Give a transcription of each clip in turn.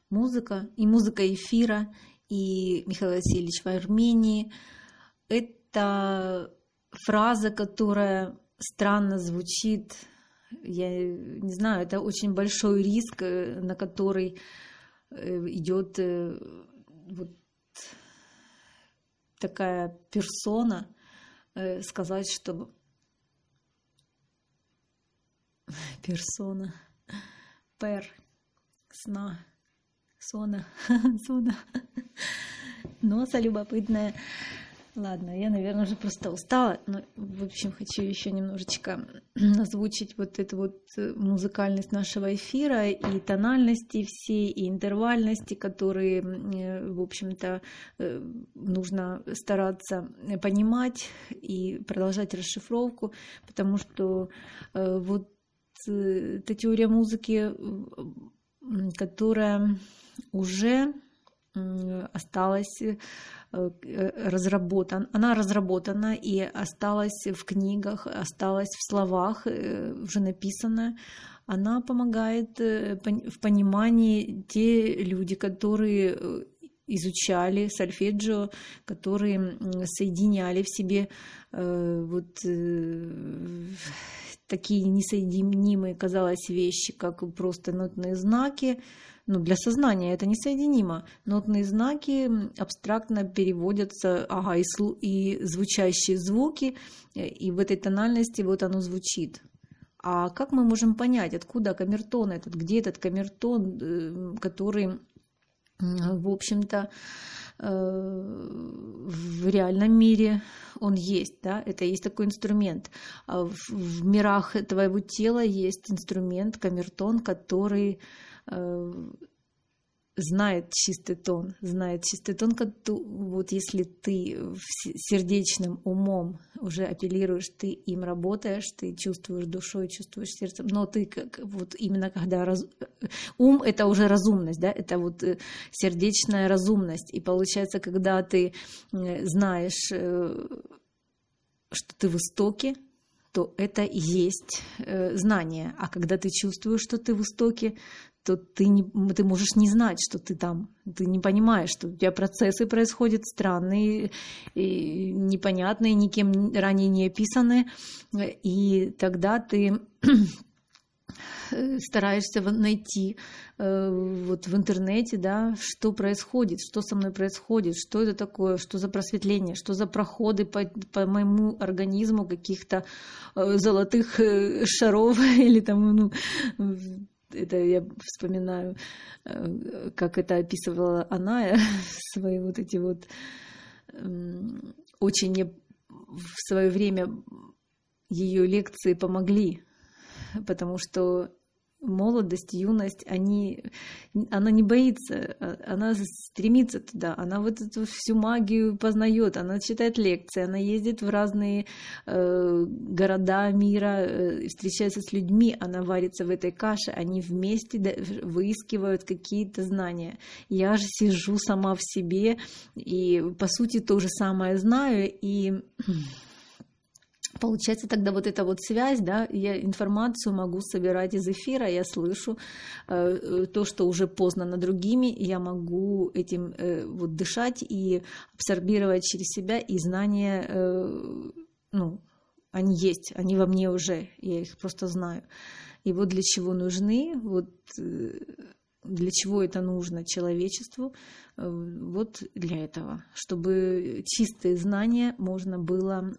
музыка, и музыка эфира, и Михаил Васильевич в Армении. Это фраза, которая странно звучит. Я не знаю, это очень большой риск, на который идет вот такая персона, сказать, что персона, сна, сона, носа любопытная. Ладно, я, наверное, уже просто устала, но, в общем, хочу еще немножечко озвучить вот эту вот музыкальность нашего эфира и тональности все, и интервальности, которые, в общем-то, нужно стараться понимать и продолжать расшифровку, потому что вот эта теория музыки, которая уже осталась она разработана и осталась в книгах, осталась в словах, уже написана. Она помогает в понимании те люди, которые изучали сольфеджио, которые соединяли в себе вот такие несоединимые, казалось, вещи, как просто нотные знаки. Ну, для сознания это несоединимо. Нотные знаки абстрактно переводятся, и звучащие звуки, и в этой тональности вот оно звучит. А как мы можем понять, откуда камертон этот, где этот камертон, который, в общем-то, в реальном мире он есть, да? Это есть такой инструмент. В мирах твоего тела есть инструмент, камертон, который знает чистый тон, вот если ты сердечным умом уже апеллируешь, ты им работаешь, ты чувствуешь душой, чувствуешь сердцем, но ты вот именно когда ум — это уже разумность, да, это вот сердечная разумность, и получается, когда ты знаешь, что ты в истоке, то это и есть знание, а когда ты чувствуешь, что ты в истоке, то ты можешь не знать, что ты там, ты не понимаешь, что у тебя процессы происходят странные, и непонятные, никем ранее не описанные, и тогда ты стараешься найти вот в интернете, да, что происходит, что со мной происходит, что это такое, что за просветление, что за проходы по моему организму каких-то золотых шаров или там, это я вспоминаю, как это описывала она, свои вот эти вот очень мне в свое время ее лекции помогли, потому что молодость, юность, она не боится, она стремится туда, она вот эту всю магию познает, она читает лекции, она ездит в разные города мира, встречается с людьми, она варится в этой каше, они вместе выискивают какие-то знания. Я же сижу сама в себе и, по сути, то же самое знаю, и получается тогда вот эта вот связь, да, я информацию могу собирать из эфира, я слышу то, что уже познано другими, я могу этим вот дышать и абсорбировать через себя, и знания, они есть, они во мне уже, я их просто знаю. И вот для чего нужны, вот для чего это нужно человечеству, вот для этого, чтобы чистые знания можно было,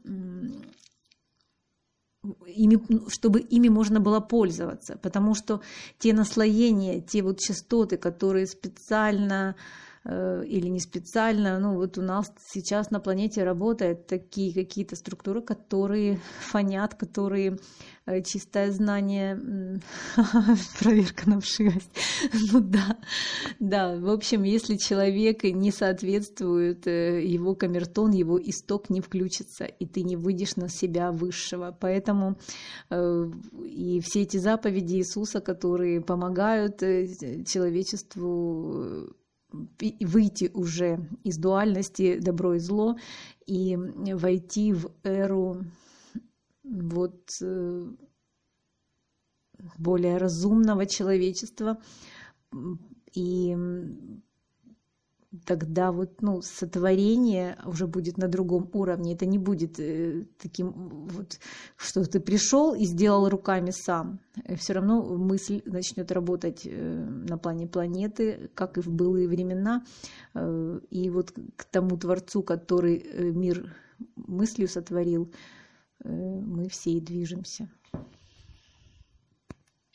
чтобы ими можно было пользоваться, потому что те наслоения, те вот частоты, которые специально или не специально, вот у нас сейчас на планете работают такие какие-то структуры, которые фонят, которые чистое знание, проверка на вшивость. Да, в общем, если человек не соответствует, его камертон, его исток не включится, и ты не выйдешь на себя высшего. Поэтому и все эти заповеди Иисуса, которые помогают человечеству выйти уже из дуальности добро и зло и войти в эру вот более разумного человечества, И тогда вот, ну, сотворение уже будет на другом уровне. Это не будет таким вот, что ты пришел и сделал руками сам. Все равно мысль начнет работать на плане планеты, как и в былые времена. И вот к тому Творцу, который мир мыслью сотворил, мы все и движемся.